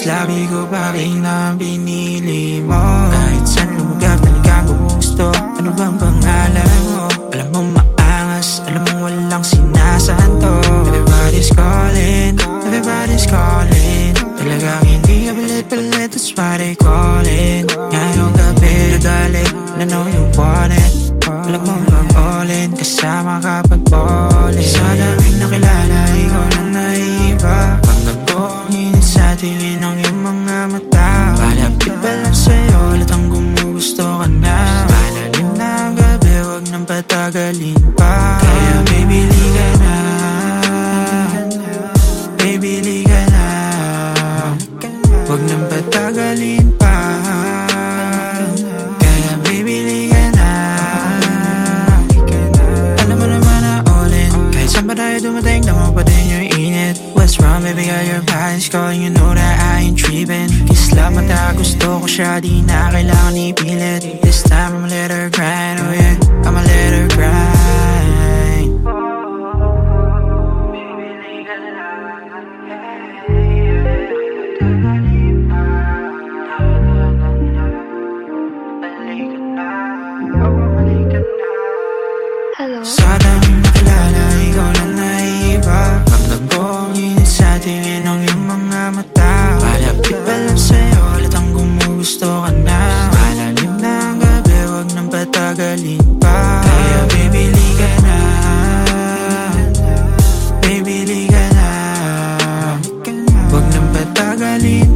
labi ko pa rin na pinili mo. Kahit saan lumagap talagang gusto. Ano bang pangalan mo? Alam mo maangas, alam mo walang sinasanto. Everybody's calling, everybody's calling. Talagang hindi ka palit-palit, that's why they calling. Ngayong gabi, dadali, I know you want it. Alam mo mag-all-in, kasama kapag ballin'. Sa daming nakilala, ikaw lang naiiba. Pagnabuong init sa tingin ng iyong mga mata. Malapit pa lang sa'yo, latang gumugusto ka na. Malalim na ang gabi, wag nang patagalin pa. Kaya baby, liga na. Baby, liga na. Wag nang patagalin pa. Kaya baby, liga na. Alam mo naman na all-in. Kahit saan pa tayo dumating, tama pa din yung init. What's wrong, baby, got your body's calling. You know that I ain't tripping. Kiss lang mata, gusto ko siya, di na kailangan ipilit. This time I'ma let her grind, oh yeah, I'ma let her grind. Baby, liga na. Hello? Sa daming nakilala, ikaw lang naiiba. Pagnabuong init sa tingin ng iyong mga mata. Malapit pa lang sa'yo, latang gumugusto ka na. Malalim na ang gabi, wag nang patagalin pa. Kaya baby, liga na. Baby, liga na. Wag nang patagalin